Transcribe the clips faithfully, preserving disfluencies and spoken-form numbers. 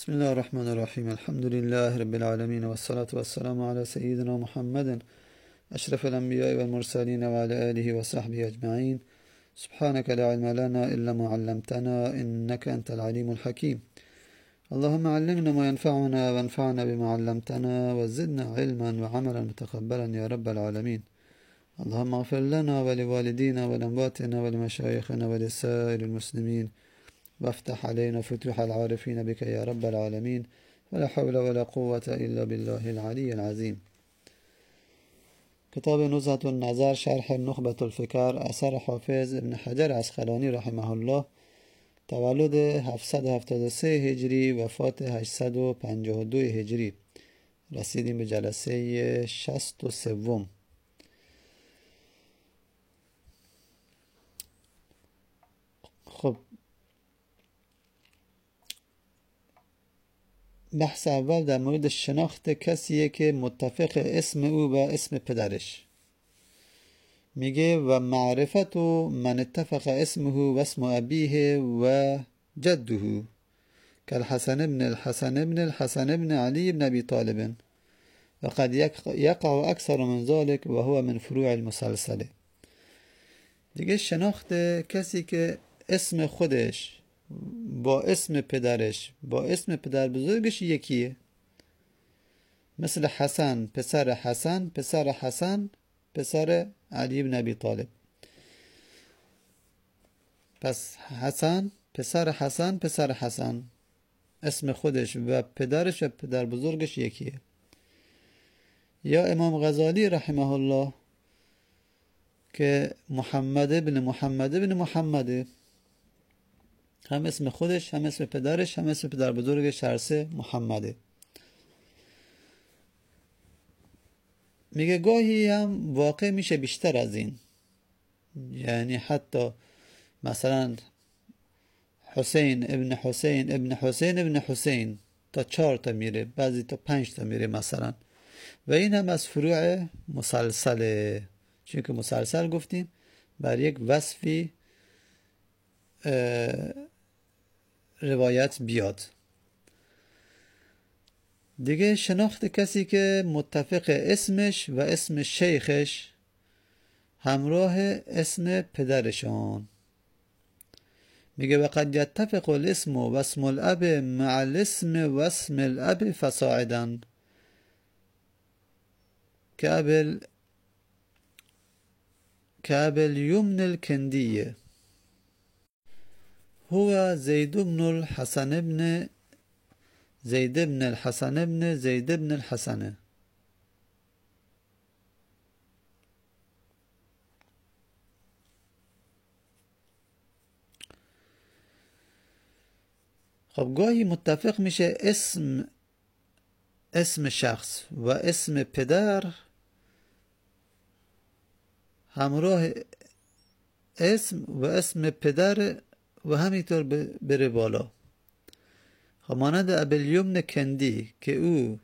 بسم الله الرحمن الرحيم. الحمد لله رب العالمين، والصلاة والسلام على سيدنا محمد أشرف الأنبياء والمرسلين وعلى آله وصحبه أجمعين. سبحانك لا علم لنا إلا ما علمتنا إنك أنت العليم الحكيم. اللهم علمنا ما ينفعنا وانفعنا بما علمتنا وزدنا علما وعملا متقبلا يا رب العالمين. اللهم اغفر لنا ولوالدينا ولأمواتنا ولمشايخنا ولسائر المسلمين، وافتح علينا فتوح العارفين بك يا رب العالمين. ولا حول ولا قوة إلا بالله العلي العظيم. کتاب نزهة النظر شرح نخبة الفکر اثر حافظ ابن حجر عسقلانی رحمه الله، تولد هفتصد و هفتاد و سه هجری، وفات هشتصد و پنجاه و دو هجری. رسیدیم به جلسه شصت و سوم. خب، بحث اول در مورد شناخت کسیه که متفق اسم او و اسم پدرش. میگه و معرفت من اتفق اسمه و اسم ابیه و جده كالحسن ابن الحسن ابن الحسن ابن علي بن ابي طالب، وقد يقع اكثر من ذلك وهو من فروع المسلسله. دیگه شناخت کسی که اسم خودش با اسم پدرش با اسم پدر بزرگش یکیه، مثل حسن پسر حسن پسر حسن پسر علی بن ابی طالب. پس حسن پسر حسن پسر حسن اسم خودش و پدرش و پدر بزرگش یکیه. یا امام غزالی رحمه الله که محمد ابن محمد ابن محمده، هم اسم خودش هم اسم پدرش هم اسم پدر بزرگش هر سه محمده. میگه گاهی هم واقع میشه بیشتر از این، یعنی حتی مثلا حسین ابن حسین ابن حسین ابن حسین تا چهار تا میره، بعضی تا پنج تا میره مثلا. و این هم از فروع مسلسله، چون که مسلسل گفتیم بر یک وصفی روایت بیاد. دیگه شناخت کسی که متفق اسمش و اسم شیخش همراه اسم پدرشان. میگه وقد يتفق الاسم و اسم الاب مع الاسم و اسم الاب فصاعدا كابل كابل يمن الكندية هو زيد بن الحسن بن زيد بن الحسن بن زيد بن الحسن. خب گاهی متفق میشه اسم اسم شخص و اسم پدر همراه اسم و اسم پدر و همینطور بره بالا. مانند ابوالیمن کندی که او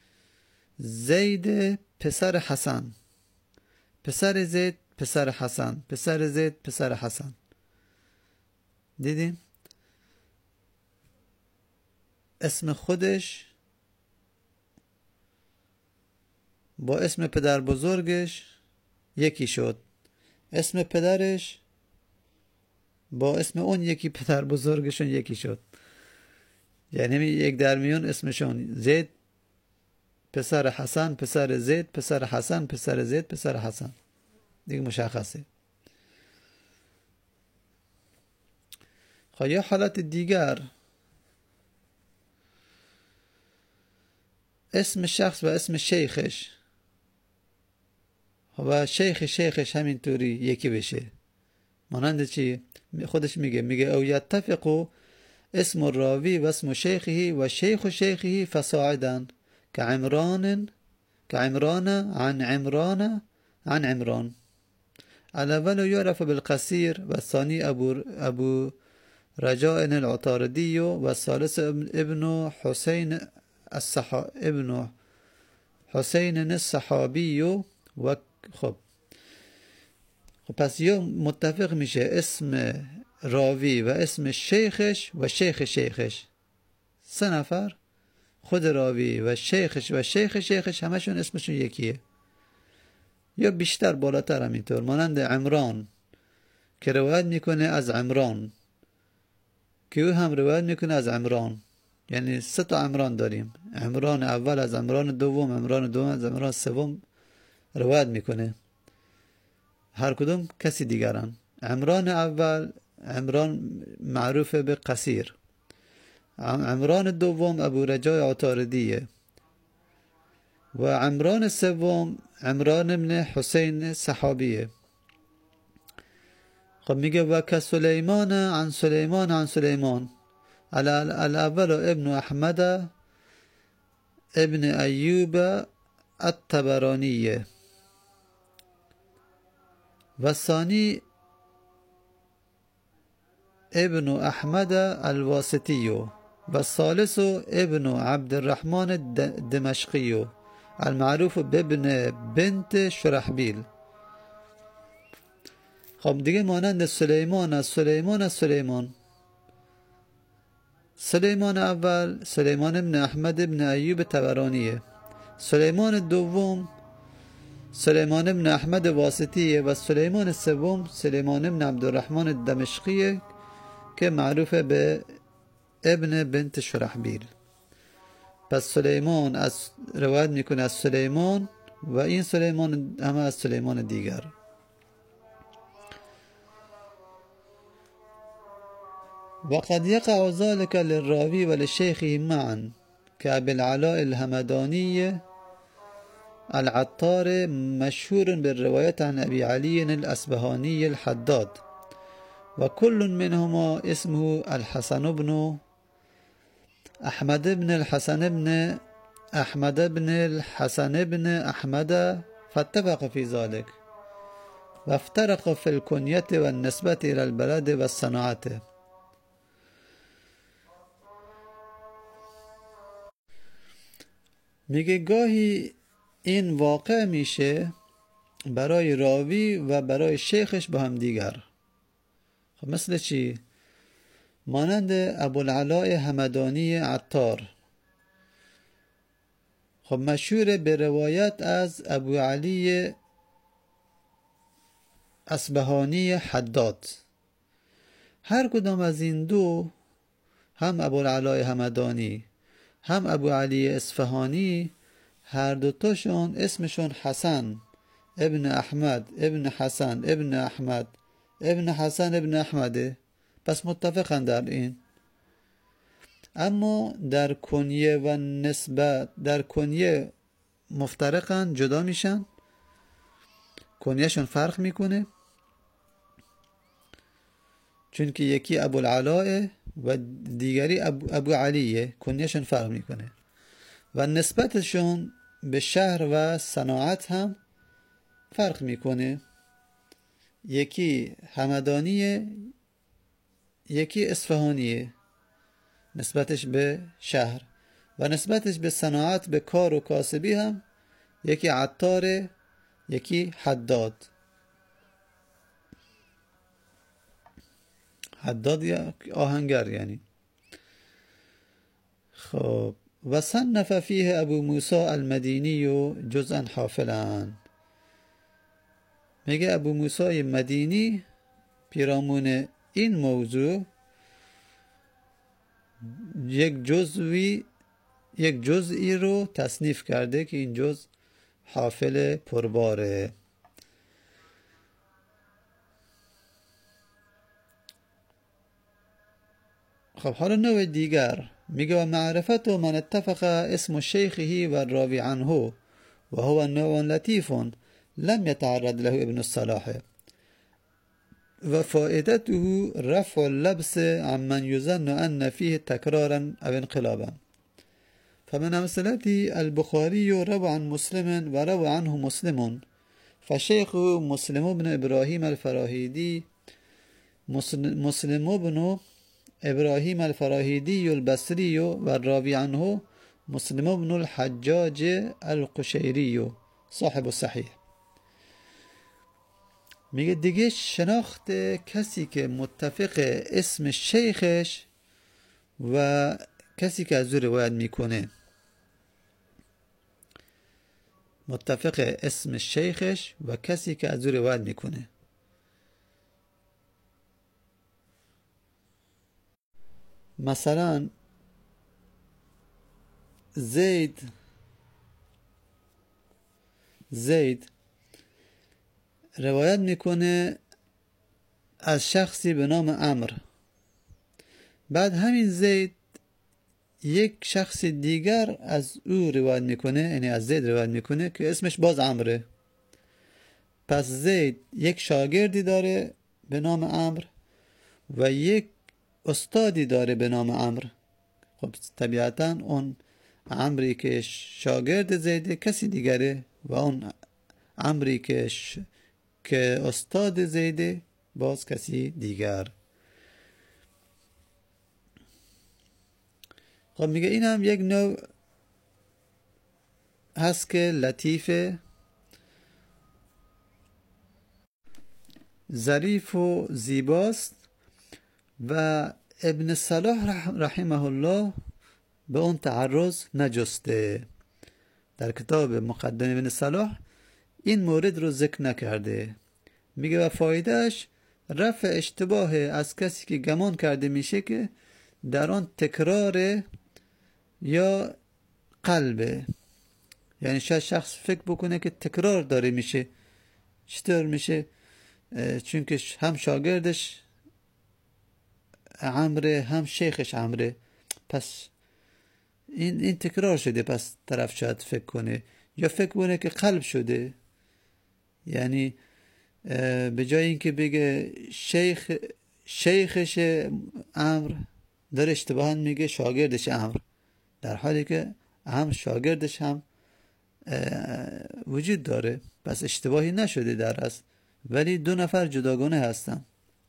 زید پسر حسن پسر زید پسر حسن پسر زید پسر حسن. دیدیم اسم خودش با اسم پدر بزرگش یکی شد، اسم پدرش با اسم اون یکی پدر بزرگشون یکی شد، یعنی یک درمیون اسمشون زید پسر حسن پسر زید پسر حسن پسر زید پسر حسن. دیگه مشخصه. خب یا حالت دیگر، اسم شخص و اسم شیخش و شیخ شیخش همینطوری یکی بشه. مانند چی؟ خودش میگه میگه او یتفق اسم الراوی و اسم شیخه و شیخ شیخه فصاعدا كعمران كعمران عن عمران عن عمران. الاول يعرف بالقصير والثاني ابو ابو رجاء العطاردي والثالث ابن حسين الصحا ابن حسين الصحابي. و خب خب پس یا متفق میشه اسم راوی و اسم شیخش و شیخ شیخش سه نفر، خود راوی و شیخش و شیخ شیخش همشون اسمشون یکیه یا بیشتر، بالاتر هم اینطور. مانند عمران که روایت میکنه از عمران که او هم روایت میکنه از عمران، یعنی سه تا عمران داریم. عمران اول از عمران دوم، عمران دوم از عمران سوم روایت میکنه، هر کدوم کسی دیگرن. عمران اول عمران معروف به قصیر، عمران دوم ابو رجای عطاردیه و عمران سوم عمران ابن حسین صحابیه. خب میگه و که سلیمان عن سلیمان عن سلیمان الاول ابن احمد ابن ایوب الطبرانیه و الثانی ابن احمد الواسطی و الثالث ابن عبد الرحمن الدمشقی المعروف بابن بنت شرحبیل. خب دیگه مانند سلیمان از سلیمان از سلیمان، سلیمان اول سلیمان ابن احمد ابن ایوب طبرانیه، سلیمان دوم سلیمان ابن احمد واسطیه و سلیمان سوم سلیمان ابن عبدالرحمن الدمشقیه که معروف به ابن بنت شرحبیل. پس سلیمان از روایت میکنه از سلیمان و این سلیمان همه از سلیمان دیگر. وقد يقع ذلك للراوي ولشيخه معا كأبي العلاء الهمداني العطار مشهور بالرواية عن أبي علي الأصبهاني الحداد وكل منهما اسمه الحسن بن أحمد بن الحسن بن أحمد بن الحسن بن أحمد فاتفق في ذلك وافترق في الكنية والنسبة إلى البلد والصناعة. میگه گاهی این واقع میشه برای راوی و برای شیخش با هم دیگر. خب مثل چی؟ مانند ابوالعلاء همدانی عطار، خب مشهور به روایت از ابو علی اصبهانی حداد. هر کدام از این دو، هم ابوالعلاء همدانی هم ابو علی اصفهانی، هر دوتاشون اسمشون حسن ابن احمد ابن حسن ابن احمد ابن حسن ابن احمده، پس متفقن در این. اما در کنیه و نسبت، در کنیه مفترقن، جدا میشن، کنیهشون فرق میکنه، چون که یکی ابوالعلاء و دیگری ابو, ابو علیه، کنیهشون فرق میکنه و نسبتشون به شهر و صناعت هم فرق میکنه. یکی همدانیه، یکی اصفهانیه نسبتش به شهر، و نسبتش به صناعت، به کار و کاسبی هم یکی عطاره یکی حداد. حداد یا آهنگر یعنی. خب و صنف فیه ابو موسی المدینی جزءا حافلا. میگه ابو موسی مدینی پیرامون این موضوع یک جزوی یک جزئی رو تصنیف کرده که این جزء حافل پرباره. خب حالا نوع دیگر میگه و معرفت من اتفق اسم شیخه و الراوی عنه و هو نوع لطیف لم يتعرض له ابن الصلاح و فائدته رفع اللبس عمن يظن أن فيه تكرارا أو انقلابا. فمن أمثلته البخاري روى عن مسلم وروى عنه مسلم فشيخه مسلم بن إبراهيم الفراهيدي مسلم بن إبراهيم الفراهيدي البصري والراوي عنه مسلم بن الحجاج القشيري صاحب الصحيح. میگه دیگه شناخت کسی که متفق اسم شیخش و کسی که از او روایت میکنه متفق اسم شیخش و کسی که از او روایت میکنه. مثلا زید زید روایت میکنه از شخصی به نام عمرو، بعد همین زید یک شخص دیگر از او روایت میکنه، یعنی از زید روایت میکنه که اسمش باز عمره. پس زید یک شاگردی داره به نام عمرو و یک استادی داره به نام عمرو. خب طبیعتا اون عمری که شاگرد زیده کسی دیگره و اون عمری که ش... که استاد زیده باز کسی دیگر. خب میگه این هم یک نوع هست که لطیفه، ظریف و زیباست و ابن صلاح رحمه الله به اون تعرض نجسته. در کتاب مقدمه ابن صلاح این مورد رو ذکر نکرده. میگه و فایدهش رفع اشتباه از کسی که گمان کرده میشه که در آن تکرار یا قلبه، یعنی شاید شخص فکر بکنه که تکرار داره میشه. چطور میشه؟ چون که هم شاگردش عمره هم شیخش عمره، پس این این تکرار شده، پس طرف شاید فکر کنه یا فکر کنه که قلب شده. یعنی به جای اینکه بگه شیخ شیخش عمرو داره اشتباهاً میگه شاگردش عمرو، در حالی که هم شاگردش هم وجود داره، پس اشتباهی نشده در اصل، ولی دو نفر جداگانه هستن.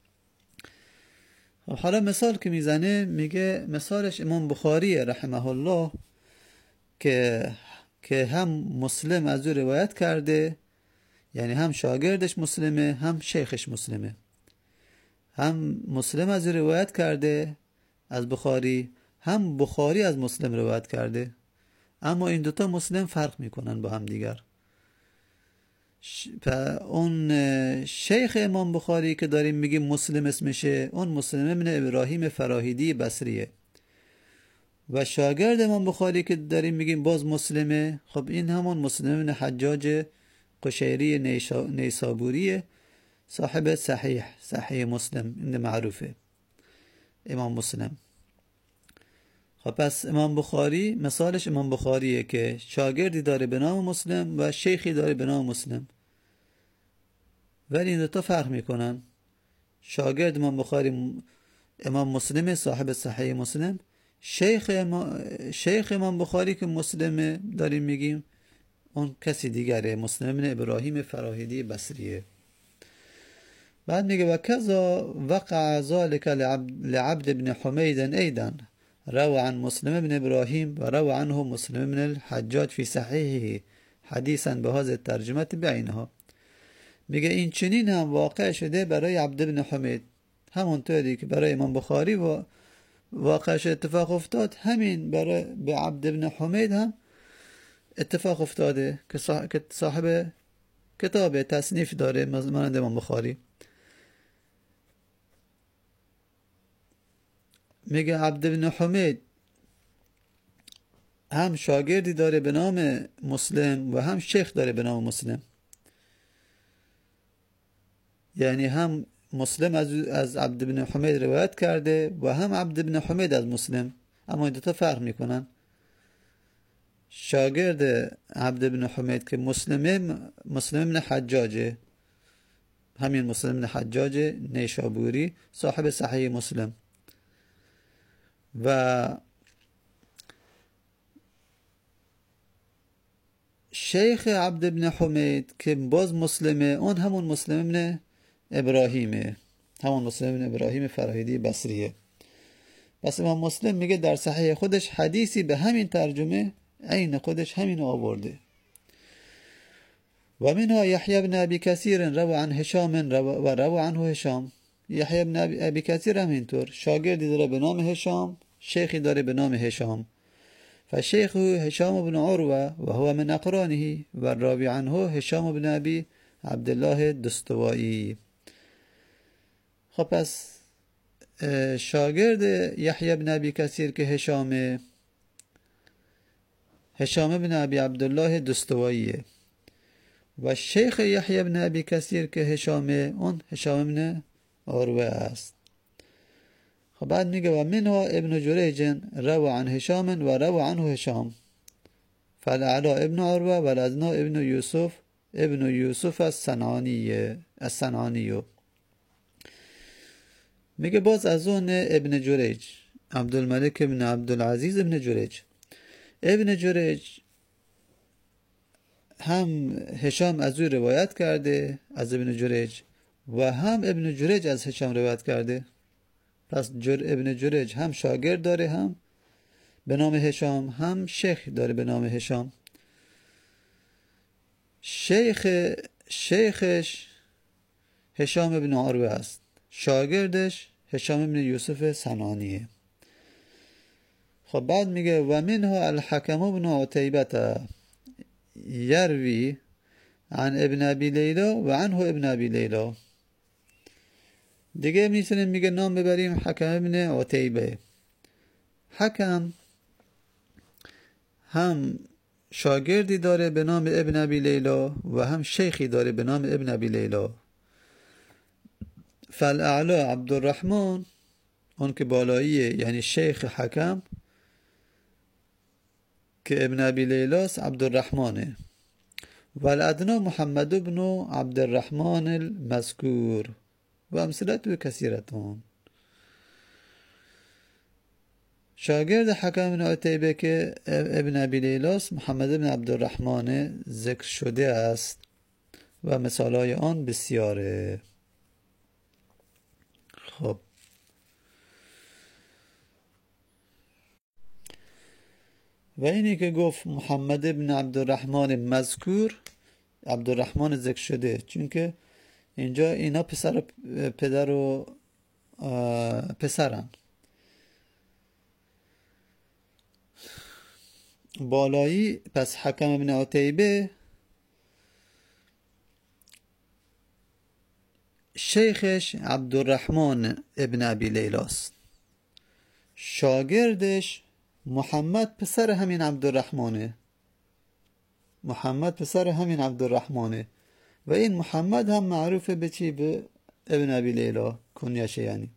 حالا مثال که میزنه میگه مثالش امام بخاری رحمه الله که که هم مسلم از او روایت کرده، یعنی هم شاگردش مسلمه هم شیخش مسلمه. هم مسلم از او روایت کرده از بخاری، هم بخاری از مسلم روایت کرده، اما این دوتا مسلم فرق میکنن با هم دیگر. اون شیخ امام بخاری که داریم میگیم مسلم اسمشه، اون مسلم ابن ابراهیم فراهیدی بصریه، و شاگرد امام بخاری که داریم میگیم باز مسلمه، خب این همون مسلم ابن حجاج قشیری نیسابوریه، صاحب صحیح صحیح مسلم، این معروفه امام مسلم. خب پس امام بخاری مثالش امام بخاریه که شاگردی داره به نام مسلم و شیخی داره به نام مسلم، ولی این دوتا فرق میکنن. شاگرد امام بخاری امام مسلم صاحب صحیح مسلم، شیخ امام, شیخ امام بخاری که مسلمه داریم میگیم اون کسی دیگره، مسلم ابن ابراهیم فراهیدی بصریه. بعد میگه و کذا وقع ذلك لعبد ابن حمید ایضا روى عن مسلم ابن ابراهیم و روى عنه مسلم ابن الحجاج فی صحیحه حدیثا به هذه الترجمه بعینها. میگه این چنین هم واقع شده برای عبد ابن حمید، همونطوری که برای امام بخاری و واقعش اتفاق افتاد، همین برای به عبد ابن حمید هم اتفاق افتاده که صاحب کتاب تصنیف داره مانند امام بخاری. میگه عبد ابن حمید هم شاگردی داره به نام مسلم و هم شیخ داره به نام مسلم، یعنی هم مسلم از از عبد ابن حمید روایت کرده و هم عبد ابن حمید از مسلم، اما این دو تا فرق میکنن. شاگرد عبد ابن حمید که مسلمه مسلم ابن حجاجه، همین مسلم ابن حجاج نیشابوری صاحب صحیح مسلم، و شیخ عبد ابن حمید که باز مسلمه اون همون مسلم ابن ابراهیمه، همون مسلم ابن ابراهیم فراهیدی بصریه. پس امام مسلم میگه در صحیح خودش حدیثی به همین ترجمه عین خودش همین آورده. و منها یحیی بن ابی کثیر روى عن هشام و روى عنه هشام. یحیی بن ابی کثیر هم اینطور شاگردی داره به نام هشام شیخی داره به نام هشام. فشيخه هشام بن عروة وهو من أقرانه، والراوي عنه هشام بن أبي عبد الله الدستوائي. خب پس شاگرد یحیی بن ابی کثیر که هشامه، هشام بن ابی عبدالله دستوائیه، و شیخ یحیی بن ابی کثیر که هشامه، اون هشام بن عروه است. خب بعد میگه و منها ابن جریج روى عن هشام و روى عنه هشام، فالعلا ابن عروه و الادنا ابن یوسف ابن یوسف الصنعانیه الصنعانیو. میگه باز از اون ابن جریج، عبدالملک ابن عبدالعزیز ابن جریج. ابن جریج هم هشام از او روایت کرده از ابن جریج و هم ابن جریج از هشام روایت کرده. پس جر ابن جریج هم شاگرد داره هم به نام هشام، هم شیخ داره به نام هشام. شیخ شیخش هشام ابن عروه است، شاگردش هشام ابن یوسف صنعانیه. خب بعد میگه و منها الحکم ابن عتیبه یروی عن ابن ابی لیلا و عنه ابن ابی لیلا. دیگه میتونیم میگه نام ببریم حکم ابن عتیبه. حکم هم شاگردی داره به نام ابن ابی لیلا و هم شیخی داره به نام ابن ابی لیلا. فالاعلا عبدالرحمن، اون که بالاییه یعنی شیخ حکم که ابن ابی لیلاس عبدالرحمنه، و الادنا محمد بن عبدالرحمن المذکور و امثلته کثیرتون. شاگرد حکم بن عتیبه که ابن ابی لیلاس محمد بن عبدالرحمن ذکر شده است و مثالای آن بسیاره. خب و اینی که گفت محمد بن عبدالرحمن مذکور، عبدالرحمن ذکر شده، چون که اینجا اینا پسر پدر و پسرن. بالایی پس حکم ابن عتیبه شیخش عبدالرحمن ابن ابی لیلاست، شاگردش محمد پسر همین عبدالرحمنه، محمد پسر همین عبدالرحمنه و این محمد هم معروفه به چی؟ به ابن ابی لیلا کنیشه یعنی.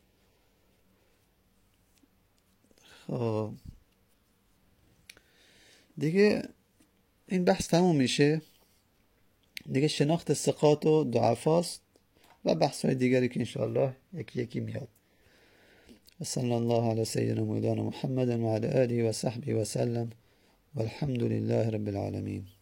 خب دیگه این بحث تموم میشه. دیگه شناخت ثقات و ضعفاست و بحث های دیگری که انشاءالله یکی یکی میاد. صلی الله علی سیدنا مولانا محمد و علی آله و صحبه و سلم والحمد لله رب العالمین.